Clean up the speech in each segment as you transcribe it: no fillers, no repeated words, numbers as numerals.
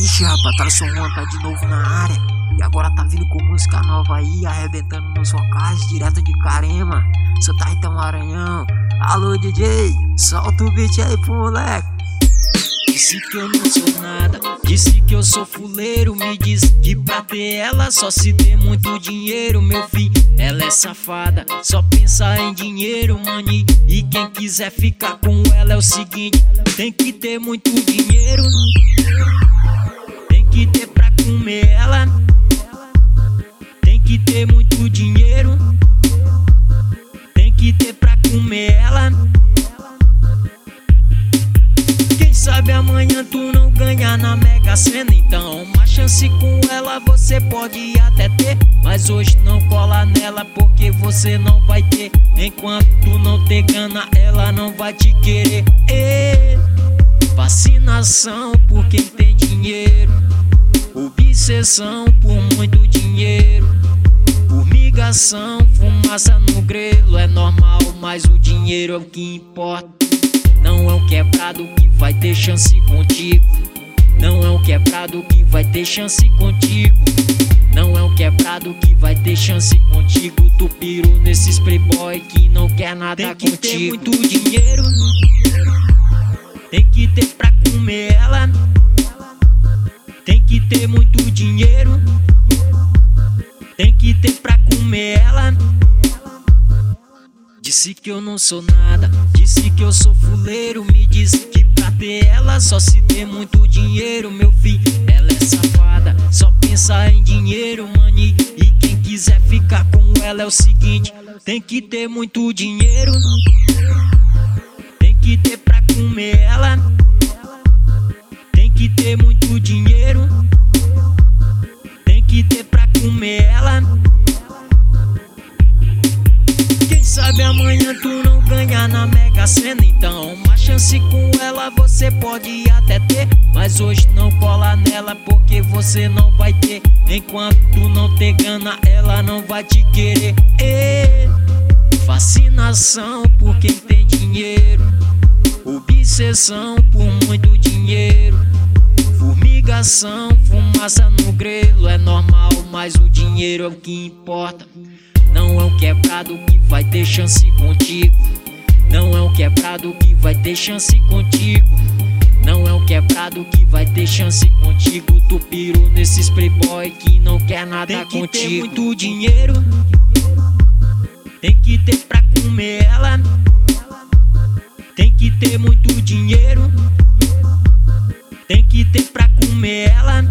Ixi, rapaz, Tarson tá de novo na área. E agora tá vindo com música nova aí, arrebentando nos vocais, direto de Carema. Sou Taitão Maranhão. Alô, DJ, solta o beat aí pro moleque. Disse que eu não sou nada, disse que eu sou fuleiro. Me disse que pra ter ela só se ter muito dinheiro. Meu filho, ela é safada, só pensa em dinheiro, mani. E quem quiser ficar com ela é o seguinte: tem que ter muito dinheiro, tem que ter pra comer ela, tem que ter muito dinheiro, tem que ter pra comer ela. Sabe, amanhã tu não ganha na Mega Sena, então uma chance com ela você pode até ter, mas hoje não cola nela porque você não vai ter. Enquanto tu não ter gana, ela não vai te querer. Fascinação por quem tem dinheiro, obsessão por muito dinheiro, formigação, fumaça no grelo. É normal, mas o dinheiro é o que importa. Não é um quebrado que vai ter chance contigo. Não é um quebrado que vai ter chance contigo. Não é um quebrado que vai ter chance contigo. Tu pirou nesses playboy que não quer nada contigo. Tem que ter muito dinheiro, tem que ter pra comer ela, tem que ter muito dinheiro, tem que ter pra comer ela. Disse que eu não sou nada, disse que eu sou fuleiro. Me disse que pra ter ela só se ter muito dinheiro. Meu filho, ela é safada, só pensa em dinheiro, mani. E quem quiser ficar com ela é o seguinte: tem que ter muito dinheiro, tem que ter pra comer ela, tem que ter muito dinheiro, tem que ter pra comer ela. Sabe, amanhã tu não ganha na Mega Sena, então uma chance com ela você pode até ter, mas hoje não cola nela porque você não vai ter. Enquanto tu não ter gana, ela não vai te querer. Fascinação por quem tem dinheiro, obsessão por muito dinheiro, formigação, fumaça no grelo. É normal, mas o dinheiro é o que importa. Não é um quebrado que vai ter chance contigo. Não é um quebrado que vai ter chance contigo. Não é um quebrado que vai ter chance contigo. Tu pirou nesses playboy que não quer nada contigo. Tem que ter muito dinheiro, tem que ter pra comer ela, tem que ter muito dinheiro, tem que ter pra comer ela.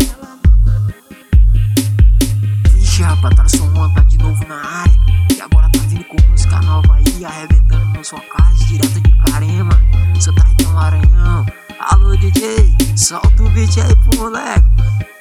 Ixi, rapaz, Tarson tá de novo na área. E agora tá vindo com música nova aí, arrebentando nos vocais, direto de Carema. Sou Taitão Maranhão. Alô, DJ, solta o beat aí pro moleque.